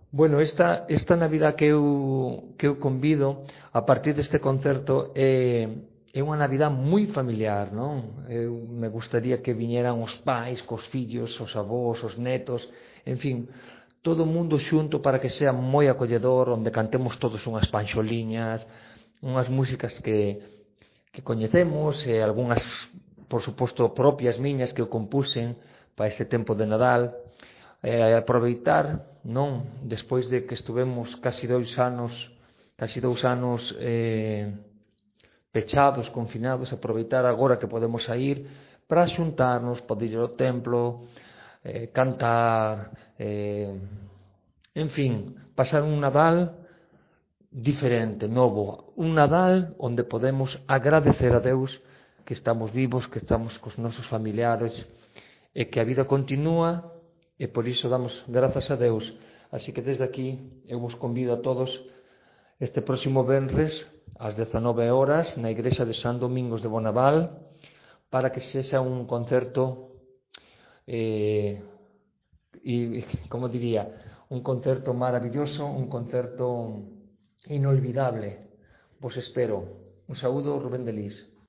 Bueno, esta Navidad que eu convido a partir deste concerto é unha Navidad moi familiar, non? Eu me gustaría que viñeran os pais, cos fillos, os avós, os netos, en fin, todo o mundo xunto para que sea moi acolledor, onde cantemos todos unhas panxoliñas, unhas músicas que coñecemos e algunhas, por suposto, propias miñas que eu compuxen para este tempo de Nadal, aproveitar, non, despois de que estuvemos casi 2 anos pechados, confinados, aproveitar agora que podemos sair para xuntarnos, poder ir ao templo, cantar, en fin, pasar un Nadal diferente, novo, un Nadal onde podemos agradecer a Deus que estamos vivos, que estamos cos nosos familiares e que a vida continúa e por iso damos grazas a Deus. Así que desde aquí eu vos convido a todos este próximo venres ás 19 horas na igrexa de San Domingos de Bonaval para que sexa un concerto como diría, un concerto maravilloso, un concerto inolvidable. Vos espero. Un saúdo, Rubén de Lis.